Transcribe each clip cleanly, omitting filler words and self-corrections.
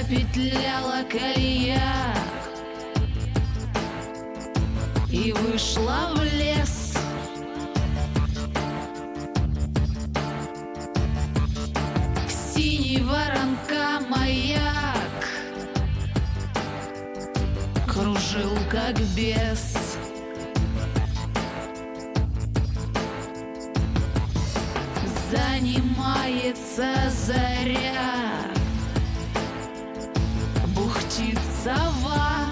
запетляла колея и вышла в лес. Синий воронка маяк кружил как бес. Занимается заря, бухтит сова.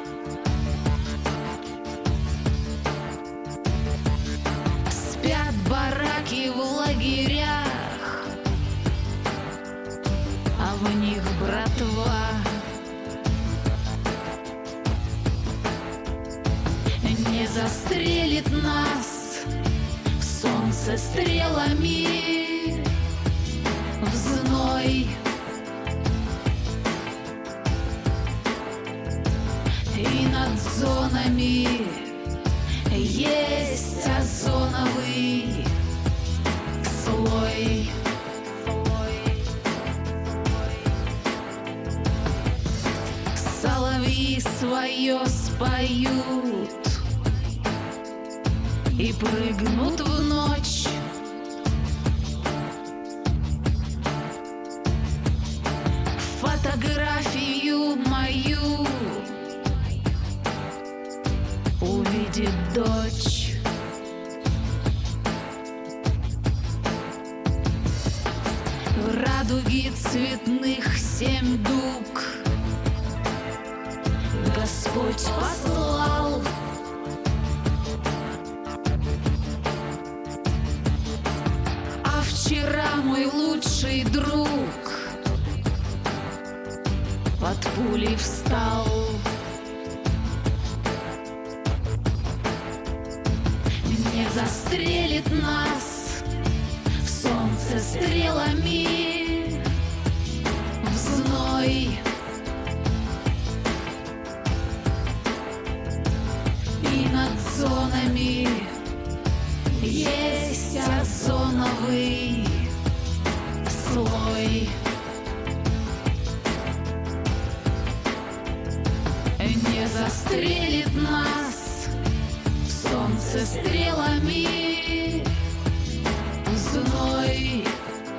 Спят бараки в лагерях, а в них братва. Не застрелит нас солнце стрелами в зной. И над зонами есть озоновый слой. Соловьи свое споют и прыгнут в ночь. Фотографию мою увидит дочь. Радуги цветных 7 дуг Господь послал. А вчера мой лучший друг под пулей встал. Не застрелит нас солнце стрелами в зной. И над зонами есть озоновый слой. Не застрелит нас солнце стрелами в зной.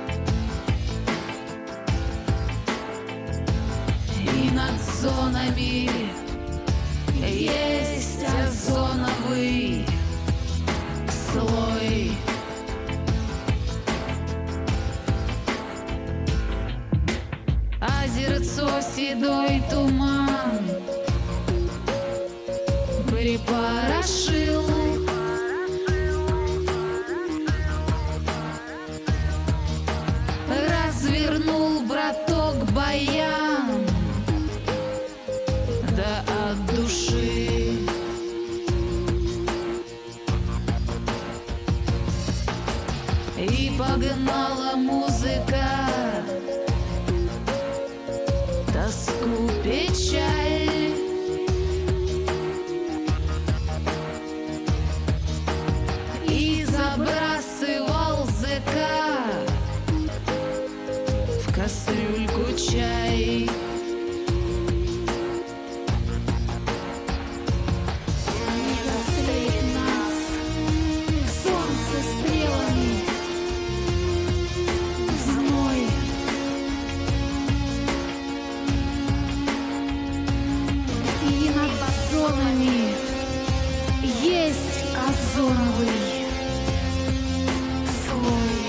И над зонами есть озоновый слой. Озерцо седой туман припорошил. Развернул браток баян, да от души. И погнала музыка тоску, печаль. И забрасывал зэка в кастрюльку чай. Не застрелит нас солнце стрелами в зной. И над зонами есть озоновый слой.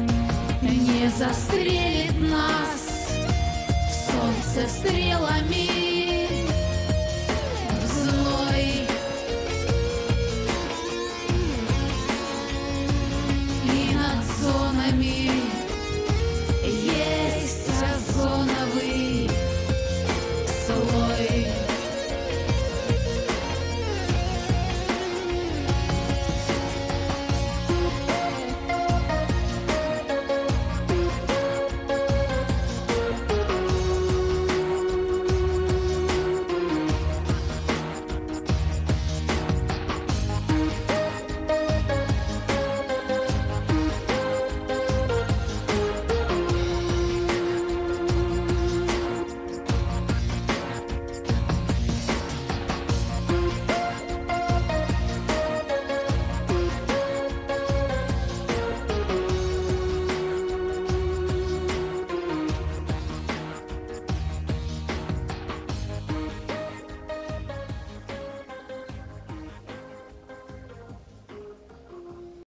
Не застрелит нас солнце стрелами